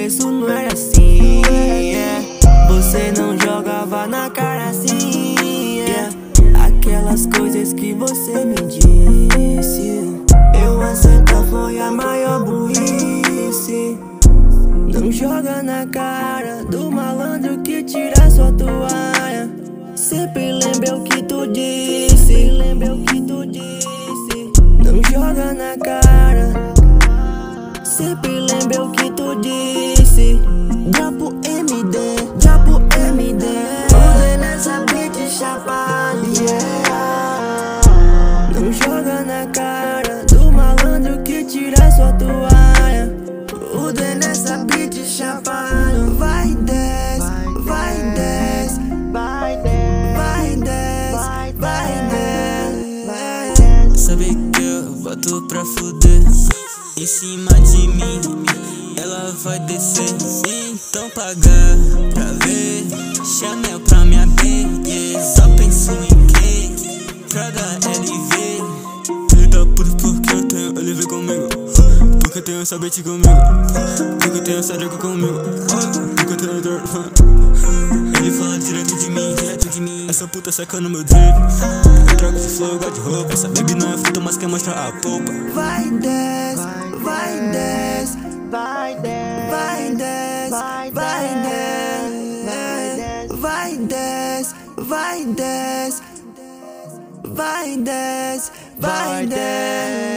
começo não era assim, yeah. Você não jogava na cara assim, yeah. Aquelas coisas que você me disse, eu aceitar foi a maior burrice. Não joga na cara do malandro que tira sua toalha. Sempre lembra o que tu disse, lembra o que tu disse. Não joga na cara, sempre lembra o que tu disse. Dropo MD, dropo MD. Mudei nessa beat chapado, yeah. Não joga na cara do malandro que tira sua toalha. Mudei nessa beat chapado. Vai desce, vai desce, vai desce, vai desce, vai desce. Sabe que eu boto pra fuder em cima de mim, ela vai descer. Então pagar pra ver Chanel pra minha bem, só penso em quem? Prada LV. Filho da puta, porque eu tenho LV comigo, porque eu tenho essa bitch comigo, porque eu tenho essa droga comigo, porque eu tenho dor. Ele fala direto de mim, direto de mim. Essa puta seca no meu drip. Eu troco de flow, igual de roupa. Essa baby não é fruta, mas quer mostrar a polpa. Vai desce, vai desce, vai desce, vai desce, vai desce, vai desce, vai desce, vai desce, vai desce.